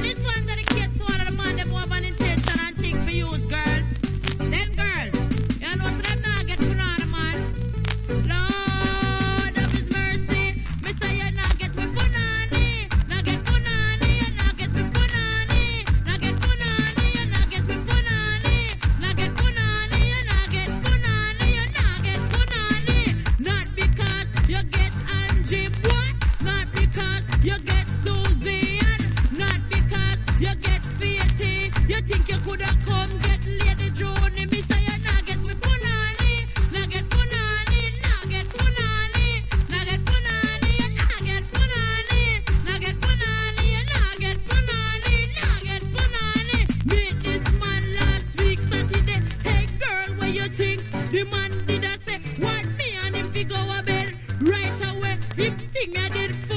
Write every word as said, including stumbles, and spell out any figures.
This one dedicated to all of the man them who have an intention and think for use, girls. Then girls, you know so them not get put on a man. Lord of His mercy, me say you not get me punani, not get punani, you not get me punani, not get punani, you not get me punani, not get punani, you not get punani, you not get punani. Not because you get Angie boy, not because you get Susie, and not because you get Faithy. You think you coulda come get Lady Joni? Me say you not get me punani, not get punani, not get punani, not get punani, you not get punani, not get punani, you not get punani, not get punani. Meet this man last week Saturday. Hey girl, what you think? The man did I say want me and him fi go a bed right away. Him think I did.